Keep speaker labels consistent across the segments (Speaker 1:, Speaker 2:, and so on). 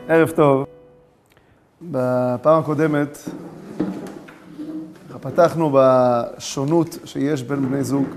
Speaker 1: ערב טוב. בפעם הקודמת פתחנו בשונות שיש בין בני זוג,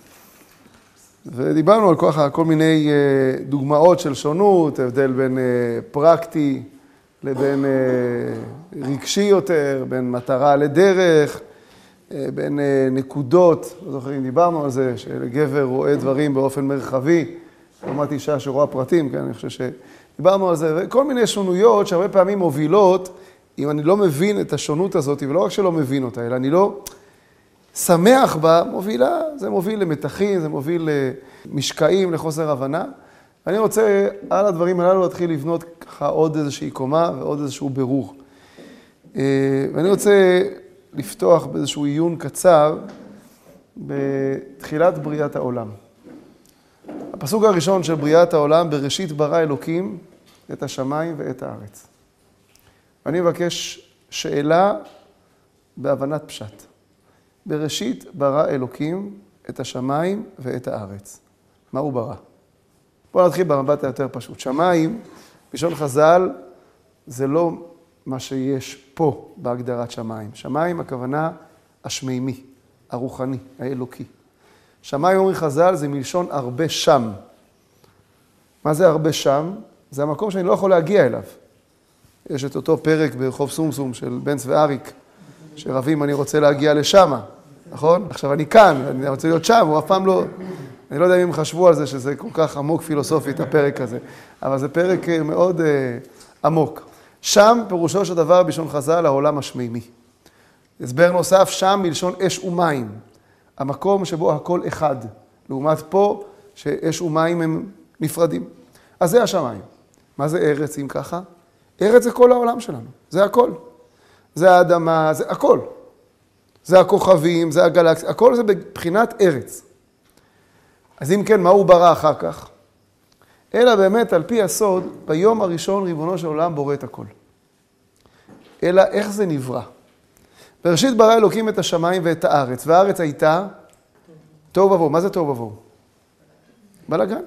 Speaker 1: ודיברנו על כל מיני דוגמאות של שונות, הבדל בין פרקטי לבין רגשי יותר, בין מטרה לדרך, בין נקודות. לא זוכרים, דיברנו על זה, שגבר רואה דברים באופן מרחבי, לעומת אישה שרואה פרטים, כן? אני חושב שדיברנו על זה, וכל מיני שונויות שהרבה פעמים מובילות, אם אני לא מבין את השונות הזאת, ולא רק שלא מבין אותה, אלא אני לא שמח בה, זה מוביל למתחים, זה מוביל למשקעים, לחוסר הבנה. אני רוצה על הדברים הללו להתחיל לבנות ככה עוד איזושהי קומה ועוד איזשהו ברור. ואני רוצה לפתוח באיזשהו עיון קצר בתחילת בריאת העולם. הפסוק הראשון של בריאת העולם, בראשית ברא אלוקים את השמיים ואת הארץ. אני מבקש שאלה בהבנת פשט. בראשית ברא אלוקים את השמיים ואת הארץ. מה הוא ברא? בואו נתחיל במבט היותר פשוט. שמיים, בלשון חז"ל, זה לא מה שיש פה בהגדרת שמיים. שמיים הכוונה השמימי, הרוחני, האלוקי. שמיים, אומרים חז"ל, זה מלשון הרבה שם. מה זה הרבה שם? זה המקום שאני לא יכול להגיע אליו. יש את אותו פרק ברחוב סומסום של בנץ ואריק, שרבים אני רוצה להגיע לשם, נכון? עכשיו אני כאן, אני רוצה להיות שם, הוא אף פעם לא... אני לא יודע אם הם חשבו על זה, שזה כל כך עמוק פילוסופית, הפרק הזה, אבל זה פרק מאוד עמוק. שם פירושו של דבר בלשון חז"ל, העולם השמימי. הסבר נוסף, שם מלשון אש ומים. המקום שבו הכל אחד, לעומת פה שאש ומים הם נפרדים. אז זה השמיים. מה זה ארץ אם ככה? ארץ זה כל העולם שלנו, זה הכל. זה האדמה, זה הכל. זה הכוכבים, זה הגלקסיה, הכל זה בבחינת ארץ. אז אם כן, מה הוא ברא אחר כך? אלא באמת על פי הסוד, ביום הראשון ריבונו של עולם בורא את הכל. אלא איך זה נברא? בראשית ברא אלוקים את השמיים ואת הארץ, והארץ הייתה תוהו ובוהו. מה זה תוהו ובוהו? בלגן.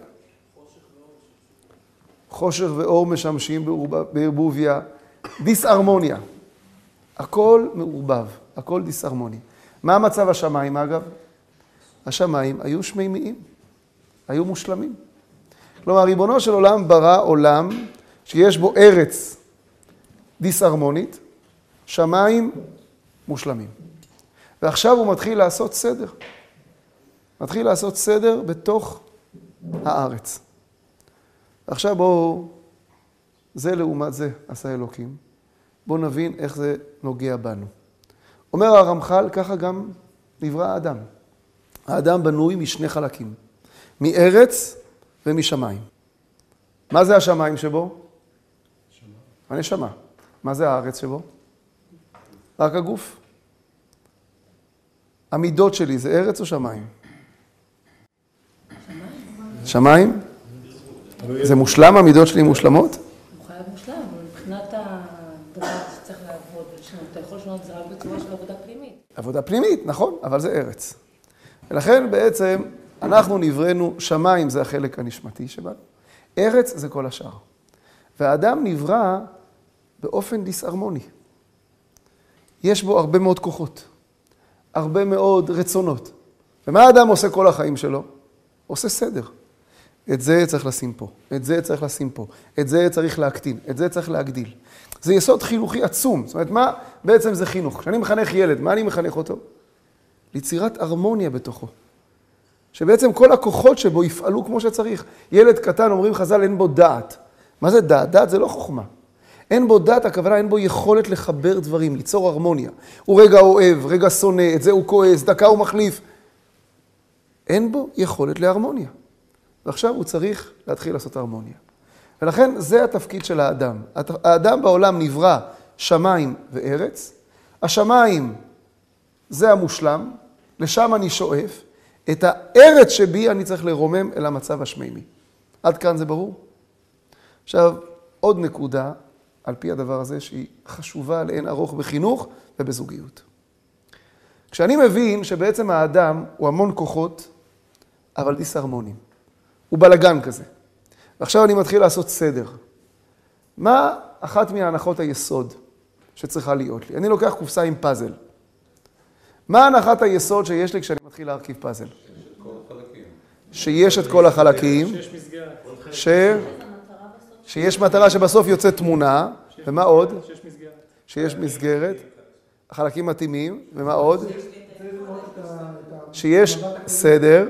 Speaker 1: חושך ואור משמשים בערבוביה, דיסהרמוניה. הכל מעורבב, הכל דיסהרמוניה. מה מצב השמיים אגב? השמיים היו שמימיים, היו מושלמים. כלומר, ריבונו של עולם ברא עולם שיש בו ארץ דיסהרמונית, שמיים מושלמים. ועכשיו הוא מתחיל לעשות סדר. מתחיל לעשות סדר בתוך הארץ. עכשיו בואו, זה לעומת זה עשה אלוקים. בואו נבין איך זה נוגע בנו. אומר הרמח"ל, ככה גם נברא האדם. האדם בנוי משני חלקים, מארץ ומשמיים. מה זה השמיים שבו? הנשמה. מה זה הארץ שבו? רק הגוף. המידות שלי זה ארץ או שמיים? שמיים? זה מושלם? המידות שלי מושלמות?
Speaker 2: הוא חייב מושלם, אבל מבחינת הדבר שצריך לעבוד ולשנות, אתה יכול לשנות זה רק בצורה של עבודה פנימית.
Speaker 1: עבודה פנימית, נכון, אבל זה ארץ. ולכן בעצם אנחנו נבראנו, שמיים זה החלק הנשמתי שבנו, ארץ זה כל השאר. והאדם נברא באופן דיסהרמוני. יש בו הרבה מאוד כוחות, הרבה מאוד רצונות. ומה האדם עושה כל החיים שלו? עושה סדר. את זה צריך לשים פה, את זה צריך לשים פה, את זה צריך להקטין, את זה צריך להגדיל. זה יסוד חינוכי עצום. זאת אומרת, מה בעצם זה חינוך? כשאני מחנך ילד, מה אני מחנך אותו? ליצירת הרמוניה בתוכו. שבעצם כל הכוחות שבו יפעלו כמו שצריך. ילד קטן, אומרים חז"ל, אין בו דעת. מה זה דעת? דעת זה לא חוכמה. אין בו דעת, הכוונה, אין בו יכולת לחבר דברים, ליצור הרמוניה. הוא רגע אוהב, רגע שונא, את זה הוא כועס, דקה הוא מחליף. אין בו יכולת להרמוניה. ועכשיו הוא צריך להתחיל לעשות הרמוניה. ולכן זה התפקיד של האדם. האדם בעולם נברא שמיים וארץ. השמיים זה המושלם, לשם אני שואף. את הארץ שבי אני צריך לרומם אל המצב השמימי. עד כאן זה ברור? עכשיו, עוד נקודה על פי הדבר הזה שהיא חשובה לאין ארוך בחינוך ובזוגיות. כשאני מבין שבעצם האדם הוא המון כוחות, אבל דיסהרמונים. הוא בלגן כזה. ועכשיו אני מתחיל לעשות סדר. מה אחת מהנחות היסוד שצריכה להיות לי. אני לוקח קופסה עם פאזל. מה הנחת היסוד שיש לי כשאני מתחיל להרכיב פאזל? שיש את כל החלקים. שיש מטרה שבסוף יוצאת תמונה. ומה עוד? שיש מסגרת. החלקים מתאימים. ומה עוד? שיש סדר.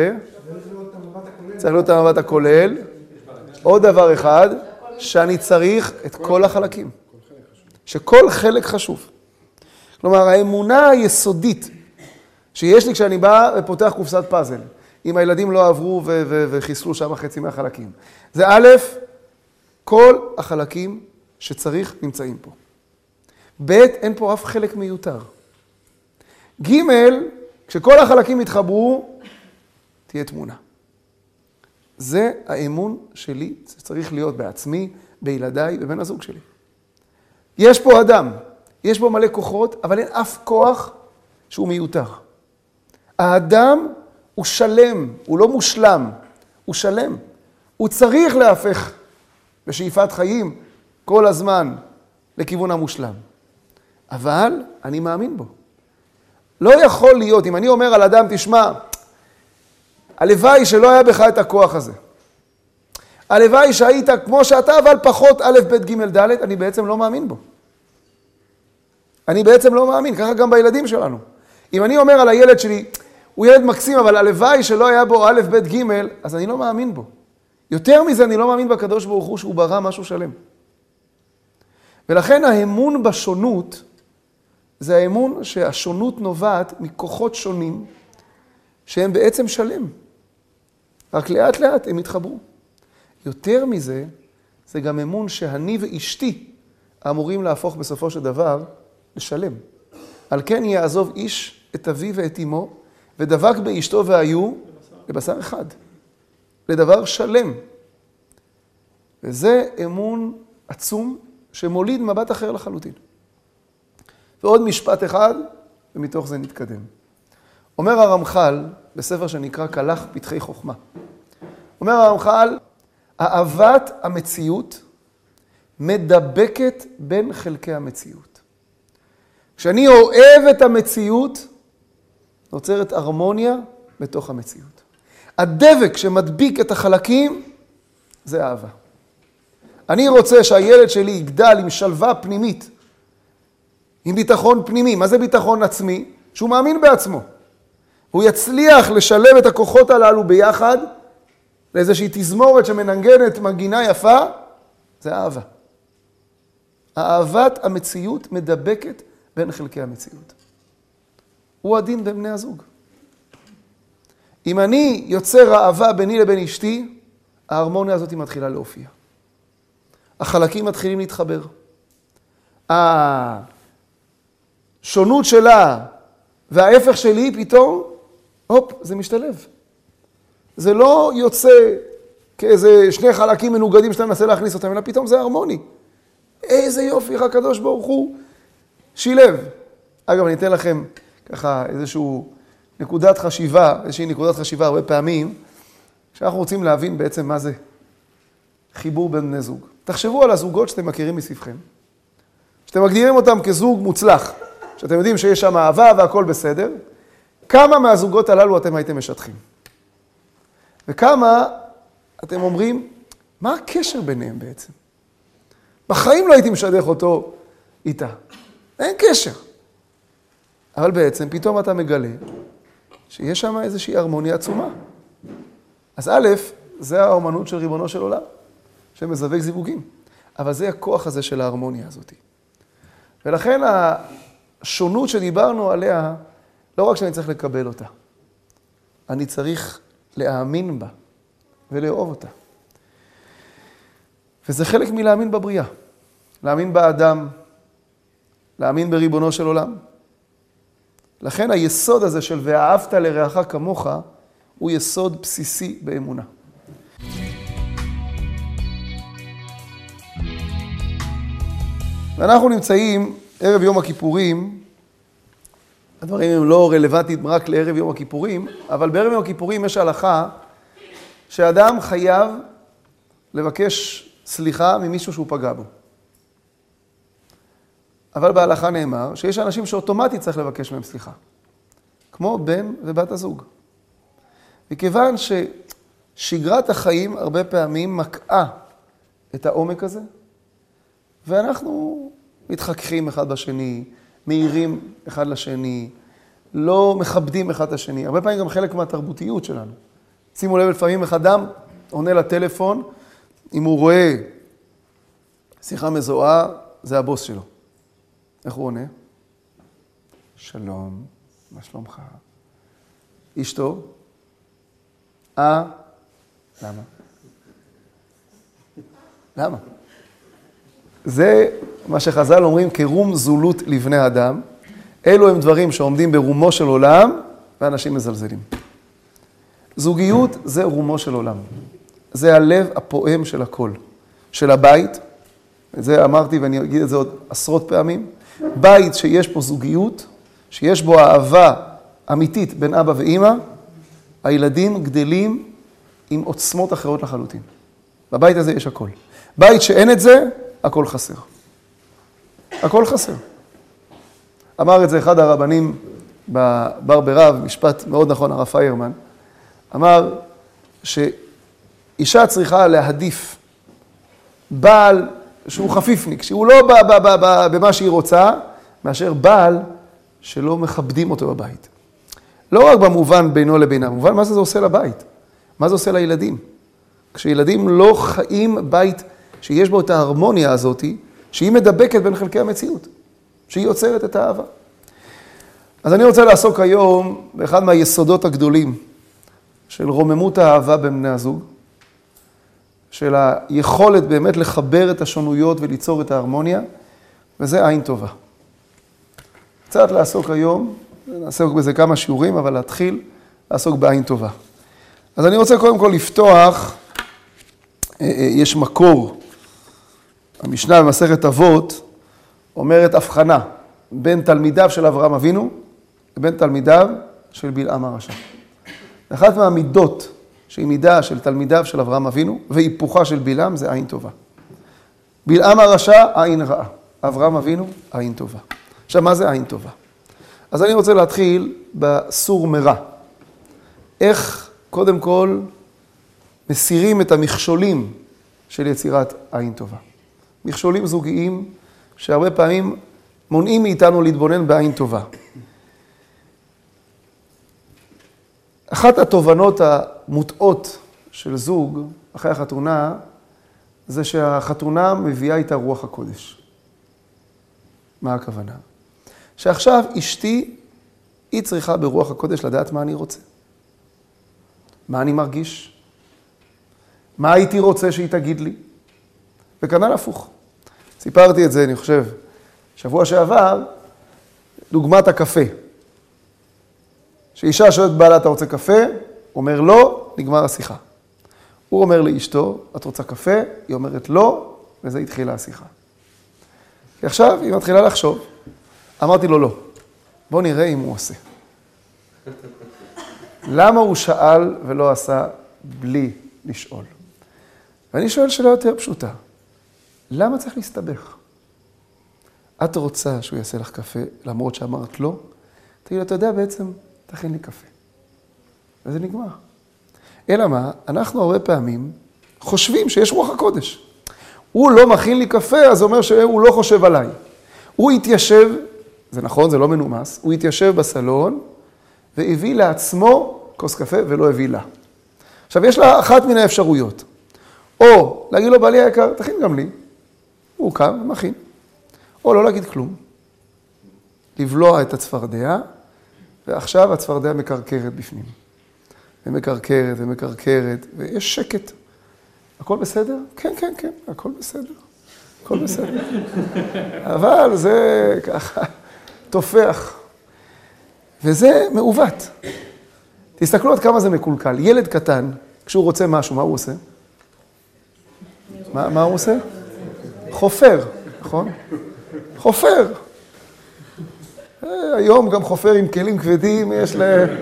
Speaker 1: צריך להיות המבט הכולל. עוד דבר אחד, שאני צריך את כל החלקים. שכל חלק חשוב. כלומר, האמונה היסודית שיש לי כשאני בא ופותח קופסת פאזל, אם הילדים לא עברו וחיסלו שם חצי מהחלקים. זה א', כל החלקים שצריך נמצאים פה. ב', אין פה אף חלק מיותר. ג', כשכל החלקים יתחברו, תהיה תמונה. זה האמון שלי, זה צריך להיות בעצמי, בילדיי, בבן הזוג שלי. יש פה אדם, יש בו מלא כוחות, אבל אין אף כוח שהוא מיותר. האדם הוא שלם, הוא לא מושלם, הוא שלם. הוא צריך להפך בשאיפת חיים כל הזמן לכיוון המושלם. אבל אני מאמין בו. לא יכול להיות, אם אני אומר על אדם, תשמע, הלוואי שלא היה בך את הכוח הזה. הלוואי שהיית כמו שאתה, אבל פחות א', ב', ג', ד', אני בעצם לא מאמין בו. אני בעצם לא מאמין, ככה גם בילדים שלנו. אם אני אומר על הילד שלי, הוא ילד מקסים, אבל הלוואי שלא היה בו א', ב', ג', אז אני לא מאמין בו. יותר מזה, אני לא מאמין בקדוש ברוך הוא שהוא ברא משהו שלם. ולכן האמון בשונות, זה האמון שהשונות נובעת מכוחות שונים, שהם בעצם שלם. רק לאט לאט הם התחברו. יותר מזה, זה גם אמון שאני ואשתי אמורים להפוך בסופו של דבר לשלם. על כן יעזוב איש את אביו ואת אמו, ודבק באשתו והיו לבשר אחד. לדבר שלם. וזה אמון עצום שמוליד מבט אחר לחלוטין. ועוד משפט אחד, ומתוך זה נתקדם. אומר הרמח"ל, בספר שנקרא כלך פתחי חוכמה. אומר הרמח"ל, אהבת המציאות מדבקת בין חלקי המציאות. כשאני אוהב את המציאות, נוצרת הרמוניה בתוך המציאות. הדבק שמדביק את החלקים, זה אהבה. אני רוצה שהילד שלי יגדל עם שלווה פנימית, עם ביטחון פנימי. מה זה ביטחון עצמי? שהוא מאמין בעצמו. הוא יצליח לשלב את הכוחות הללו ביחד, לאיזושהי תזמורת שמנגנת מנגינה יפה, זה אהבה. אהבת המציאות מדבקת בין חלקי המציאות. הוא הדין בין בני הזוג. אם אני יוצר אהבה ביני לבין אשתי, ההרמוניה הזאת מתחילה להופיע. החלקים מתחילים להתחבר. השונות שלה וההפך שלי פתאום, הופ, זה משתלב. זה לא יוצא כאיזה שני חלקים מנוגדים שאתה מנסה להכניס אותם, אלא פתאום זה הרמוני. איזה יופי, איך הקדוש ברוך הוא שילב. אגב, אני אתן לכם ככה איזושהי נקודת חשיבה הרבה פעמים, שאנחנו רוצים להבין בעצם מה זה חיבור בין בני זוג. תחשבו על הזוגות שאתם מכירים מסביבכם, שאתם מגדירים אותם כזוג מוצלח, שאתם יודעים שיש שם אהבה והכל בסדר, כמה מהזוגות הללו אתם הייתם משטחים? וכמה אתם אומרים, מה הקשר ביניהם בעצם? בחיים לא הייתי משדך אותו איתה. אין קשר. אבל בעצם פתאום אתה מגלה שיש שם איזושהי הרמוניה עצומה. אז א', זה האומנות של ריבונו של עולם, שמזווק זיווגים. אבל זה הכוח הזה של ההרמוניה הזאת. ולכן השונות שדיברנו עליה, לא רק שאני צריך לקבל אותה, אני צריך להאמין בה ולאהוב אותה. וזה חלק מלהאמין בבריאה. להאמין באדם, להאמין בריבונו של עולם. לכן היסוד הזה של ואהבת לרעך כמוך, הוא יסוד בסיסי באמונה. ואנחנו נמצאים ערב יום הכיפורים, הדברים הם לא רלוונטיים רק לערב יום הכיפורים, אבל בערב יום הכיפורים יש הלכה שאדם חייב לבקש סליחה ממישהו שהוא פגע בו. אבל בהלכה נאמר שיש אנשים שאוטומטית צריך לבקש מהם סליחה. כמו בן ובת הזוג. מכיוון ששגרת החיים הרבה פעמים מקעה את העומק הזה, ואנחנו מתחככים אחד בשני, מהירים אחד לשני, לא מכבדים אחד את השני. הרבה פעמים גם חלק מהתרבותיות שלנו. שימו לב, לפעמים אדם עונה לטלפון, אם הוא רואה שיחה מזוהה, זה הבוס שלו. איך הוא עונה? שלום, מה שלומך? אשתו? למה? למה? זה מה שחז"ל אומרים כרום זולות לבני אדם. אלו הם דברים שעומדים ברומו של עולם, ואנשים מזלזלים. זוגיות זה רומו של עולם. זה הלב הפועם של הכל. של הבית, את זה אמרתי ואני אגיד את זה עוד עשרות פעמים. בית שיש פה זוגיות, שיש בו אהבה אמיתית בין אבא ואמא, הילדים גדלים עם עוצמות אחרות לחלוטין. בבית הזה יש הכל. בית שאין את זה, הכל חסר. הכל חסר. אמר את זה אחד הרבנים בבר ברב, משפט מאוד נכון, הרב פיירמן, אמר שאישה צריכה להעדיף בעל שהוא חפיפניק, שהוא לא במה שהיא רוצה, מאשר בעל שלא מכבדים אותו בבית. לא רק במובן בינו לבינה, במובן מה זה עושה לבית, מה זה עושה לילדים. כשילדים לא חיים בית שיש בו את ההרמוניה הזאת, שהיא מדבקת בין חלקי המציאות, שהיא יוצרת את האהבה. אז אני רוצה לעסוק היום באחד מהיסודות הגדולים של רוממות האהבה בין בני הזוג, של היכולת באמת לחבר את השונויות וליצור את ההרמוניה, וזה עין טובה. קצת לעסוק היום, נעסוק בזה כמה שיעורים, אבל להתחיל לעסוק בעין טובה. אז אני רוצה קודם כל לפתוח, יש מקור, המשנה במסכת אבות אומרת הבחנה בין תלמידיו של אברהם אבינו לבין תלמידיו של בלעם הרשע. אחת מהמידות שהיא מידה של תלמידיו של אברהם אבינו והיפוכה של בלעם זה עין טובה. בלעם הרשע עין רעה, אברהם אבינו עין טובה. עכשיו מה זה עין טובה? אז אני רוצה להתחיל בסור מרע. איך קודם כל מסירים את המכשולים של יצירת עין טובה. מכשולים זוגיים שהרבה פעמים מונעים מאיתנו להתבונן בעין טובה. אחת התובנות המוטעות של זוג אחרי החתונה, זה שהחתונה מביאה איתה רוח הקודש. מה הכוונה? שעכשיו אשתי, היא צריכה ברוח הקודש לדעת מה אני רוצה. מה אני מרגיש? מה הייתי רוצה שהיא תגיד לי? וכנ"ל הפוך. סיפרתי את זה, אני חושב, שבוע שעבר, דוגמת הקפה. שאישה שואלת בעלה, אתה רוצה קפה? אומר לא, נגמר השיחה. הוא אומר לאשתו, את רוצה קפה? היא אומרת לא, וזה התחילה השיחה. ועכשיו היא מתחילה לחשוב. אמרתי לו לא. בוא נראה אם הוא עושה. למה הוא שאל ולא עשה בלי לשאול? ואני שואל שאלה יותר פשוטה. למה צריך להסתבך? את רוצה שהוא יעשה לך קפה, למרות שאמרת לא? תגיד לו, אתה יודע בעצם, תכין לי קפה. וזה נגמר. אלא מה? אנחנו הרבה פעמים חושבים שיש רוח הקודש. הוא לא מכין לי קפה, אז זה אומר שהוא לא חושב עליי. הוא התיישב, זה נכון, זה לא מנומס, הוא התיישב בסלון, והביא לעצמו כוס קפה ולא הביא לה. עכשיו, יש לה אחת מן האפשרויות. או להגיד לו, בעלי היקר, תכין גם לי. הוא קם ומכין. או לא להגיד כלום. לבלוע את הצפרדע, ועכשיו הצפרדע מקרקרת בפנים. ומקרקרת ומקרקרת, ויש שקט. הכל בסדר? כן, כן, כן, הכל בסדר. הכל בסדר. אבל זה ככה תופח. וזה מעוות. תסתכלו עד כמה זה מקולקל. ילד קטן, כשהוא רוצה משהו, מה הוא עושה? מה הוא עושה? חופר, נכון? חופר. היום גם חופר עם כלים כבדים, יש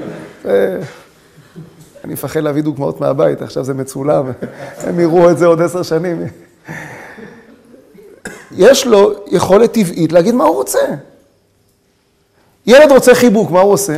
Speaker 1: אני מפחד להביא דוגמאות מהבית, עכשיו זה מצולם, הם יראו את זה עוד 10 שנים. יש לו יכולת טבעית להגיד מה הוא רוצה. ילד רוצה חיבוק, מה הוא עושה?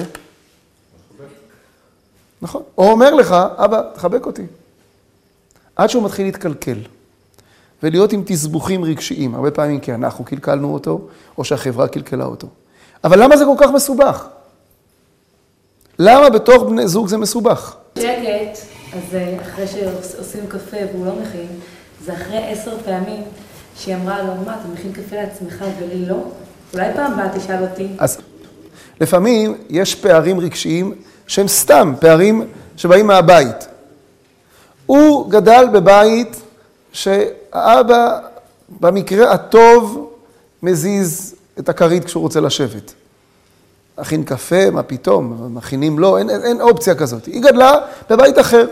Speaker 1: נכון. הוא אומר לך, אבא, תחבק אותי. עד שהוא מתחיל להתקלקל. ולהיות עם תסבוכים רגשיים. הרבה פעמים כי אנחנו קלקלנו אותו, או שהחברה קלקלה אותו. אבל למה זה כל כך מסובך? למה בתוך בני זוג זה מסובך?
Speaker 2: שקט, אז אחרי שעושים קפה והוא לא מכין, זה אחרי 10 פעמים שהיא אמרה לו, מה, אתה מכין קפה לעצמך ולי לא? אולי פעם באה תשאל אותי.
Speaker 1: אז לפעמים יש פערים רגשיים שהם סתם פערים שבאים מהבית. הוא גדל בבית שהאבא במקרה הטוב מזיז את הכרית כשהוא רוצה לשבת. מכין קפה, מה פתאום, מכינים לא, אין אופציה כזאת. היא גדלה בבית אחר,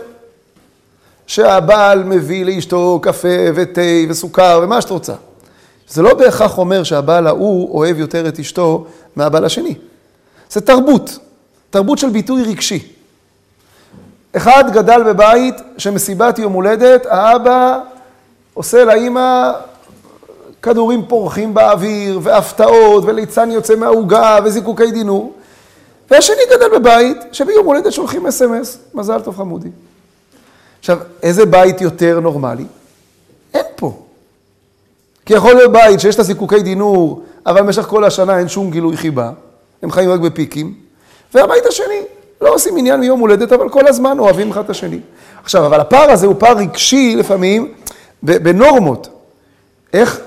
Speaker 1: שהבעל מביא לאשתו קפה ותה וסוכר ומה שאת רוצה. זה לא בהכרח אומר שהבעל ההוא אוהב יותר את אשתו מהבעל השני. זה תרבות, תרבות של ביטוי רגשי. אחד גדל בבית שמסיבת יום הולדת, האבא עושה לאמא כדורים פורחים באוויר, והפתעות, וליצן יוצא מהעוגה, וזיקוקי דינור. והשני גדל בבית שביום הולדת שולחים אס-אם-אס, מזל טוב חמודי. עכשיו, איזה בית יותר נורמלי? אין פה. כי יכול להיות בית שיש את הזיקוקי דינור, אבל במשך כל השנה אין שום גילוי חיבה. הם חיים רק בפיקים. והבית השני, לא עושים עניין מיום הולדת, אבל כל הזמן אוהבים אחד את השני. עכשיו, אבל הפער הזה הוא פער רגשי לפעמים, בנורמות. איך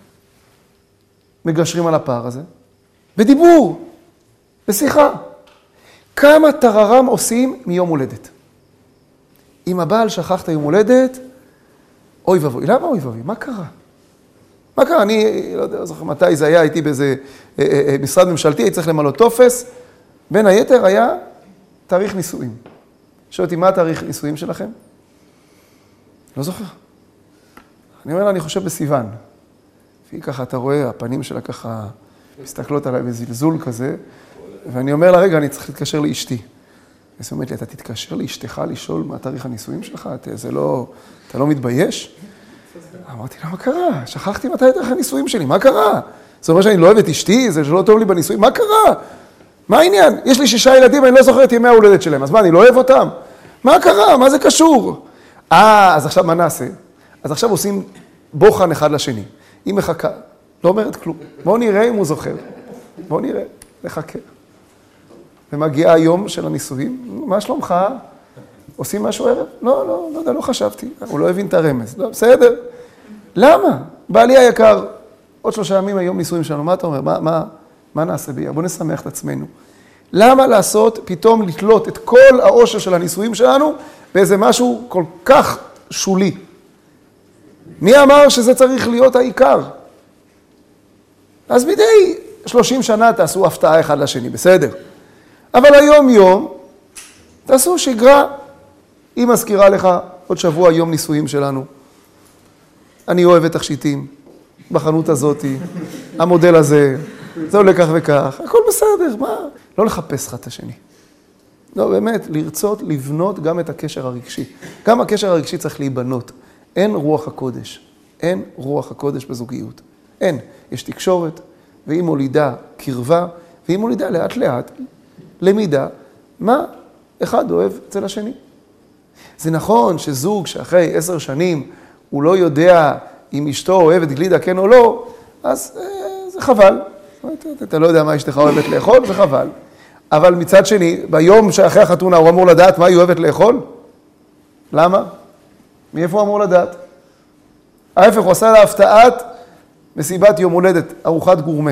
Speaker 1: מגשרים על הפער הזה? בדיבור, בשיחה. כמה טררם עושים מיום הולדת? אם הבעל שכח את היום הולדת, אוי ובוי. למה אוי ובוי? מה קרה? מה קרה? אני לא יודע, זוכר מתי זה היה, הייתי באיזה משרד ממשלתי, הייתי צריך למלא טופס. בין היתר היה תאריך נישואים. שואל אותי, מה התאריך נישואים שלכם? לא זוכר. אני אומר לה, אני חושב בסיוון. והיא ככה, אתה רואה, הפנים שלה ככה מסתכלות עליי בזלזול כזה, ואני אומר לה, רגע, אני צריך להתקשר לאשתי. היא אומרת לי, אתה תתקשר לאשתך לשאול מה תאריך הנישואים שלך? אתה לא מתבייש? אמרתי לה, מה קרה? שכחתי מתי תאריך הנישואים שלי, מה קרה? זאת אומרת שאני לא אוהב את אשתי, זה שלא טוב לי בנישואים, מה קרה? מה העניין? יש לי 6 ילדים, אני לא זוכר את ימי ההולדת שלהם, אז מה, אני לא אוהב אותם? מה קרה? מה זה קשור? אז עכשיו מה נעשה? אז עכשיו עושים בוחן אחד לשני. היא מחכה, לא אומרת כלום. בואו נראה אם הוא זוכר. בואו נראה, נחכה. ומגיע היום של הנישואים, מה שלומך? עושים משהו ערב? לא יודע, לא חשבתי. הוא לא הבין את הרמז. לא, בסדר. למה? בעלי היקר, עוד 3 ימים היום נישואים שלנו, מה אתה אומר? מה נעשה ביה? בואו נשמח את עצמנו. למה לעשות, פתאום לתלות את כל העושר של הנישואים שלנו באיזה משהו כל כך שולי? מי אמר שזה צריך להיות העיקר? אז מדי 30 שנה תעשו הפתעה אחד לשני, בסדר. אבל היום יום, תעשו שגרה. היא מזכירה לך עוד שבוע יום נישואים שלנו. אני אוהב את תכשיטים, בחנות הזאת, המודל הזה, זה עולה כך וכך, הכל בסדר, מה? לא לחפש אחד את השני. לא, באמת, לרצות לבנות גם את הקשר הרגשי. גם הקשר הרגשי צריך להיבנות. אין רוח הקודש. אין רוח הקודש בזוגיות. אין. יש תקשורת, והיא מולידה קרבה, והיא מולידה לאט לאט, למידה, מה אחד אוהב אצל השני. זה נכון שזוג שאחרי 10 שנים הוא לא יודע אם אשתו אוהבת גלידה כן או לא, אז זה חבל. אתה לא יודע מה אשתך אוהבת לאכול, זה חבל. אבל מצד שני, ביום שאחרי החתונה הוא אמור לדעת מה היא אוהבת לאכול? למה? מאיפה הוא אמור לדעת? ההפך, הוא עשה לה הפתעת מסיבת יום הולדת, ארוחת גורמה.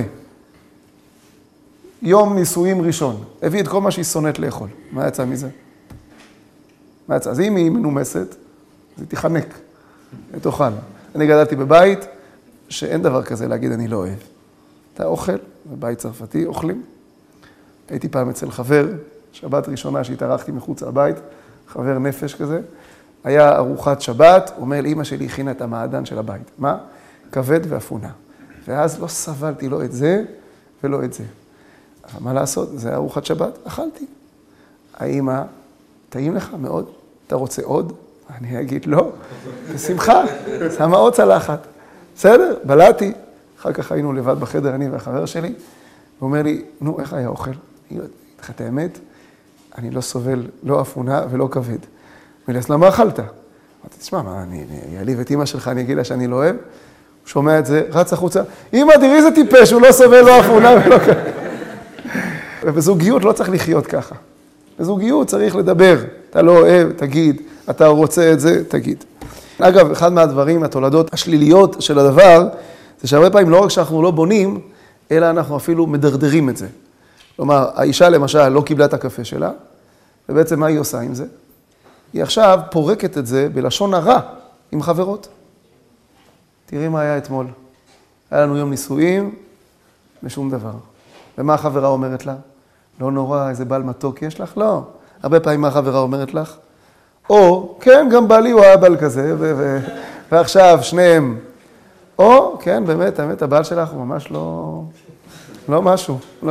Speaker 1: יום נישואים ראשון. הביא את כל מה שהיא שונאת לאכול. מה יצא מזה? מה יצא? אז אם היא מנומסת, אז היא תיחנק, ותאכל. אני גדלתי בבית שאין דבר כזה להגיד אני לא אוהב. אתה אוכל, בבית צרפתי, אוכלים. הייתי פעם אצל חבר, שבת ראשונה שהתארחתי מחוץ לבית, חבר נפש כזה, היה ארוחת שבת, אומר לאמא שלי הכינה את המעדן של הבית. מה? כבד ואפונה. ואז לא סבלתי לא את זה ולא את זה. אבל מה לעשות? זה היה ארוחת שבת, אכלתי. האמא, טעים לך מאוד? אתה רוצה עוד? אני אגיד לא, בשמחה, שמה עוד צלחת. בסדר, בלעתי, אחר כך היינו לבד בחדר, אני והחבר שלי, הוא אומר לי, נו, איך היה אוכל? אני אגיד לך את האמת, אני לא סובל, לא אפונה ולא כבד. הוא אומר לי, אז למה אכלת? אמרתי, תשמע, מה, אני אעליב את אמא שלך, אני אגיד לה שאני לא אוהב? הוא שומע את זה, רץ החוצה, אמא, תראי איזה טיפש, הוא לא סובל, לא אפונה ולא כבד. ובזוגיות לא צריך לחיות ככה. בזוגיות צריך לדבר, אתה לא אוהב, תגיד, אתה רוצה את זה, תגיד. אגב, אחד מהדברים, התולדות השליליות של הדבר, זה שהרבה פעמים לא רק שאנחנו לא בונים, אלא אנחנו אפילו מדרדרים את זה. כלומר, האישה למשל לא קיבלה את הקפה שלה, ובעצם מה היא עושה עם זה? היא עכשיו פורקת את זה בלשון הרע עם חברות. תראי מה היה אתמול. היה לנו יום נישואים, ושום דבר. ומה החברה אומרת לה? לא נורא, איזה בעל מתוק יש לך? לא. הרבה פעמים מה החברה אומרת לך? או, כן, גם בעלי הוא היה בעל כזה, ועכשיו שניהם. או, כן, באמת, האמת, הבעל שלך הוא ממש לא משהו. לא.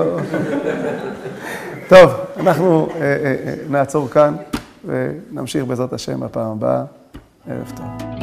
Speaker 1: טוב, אנחנו נעצור כאן, ונמשיך בעזרת השם הפעם הבאה. ערב טוב.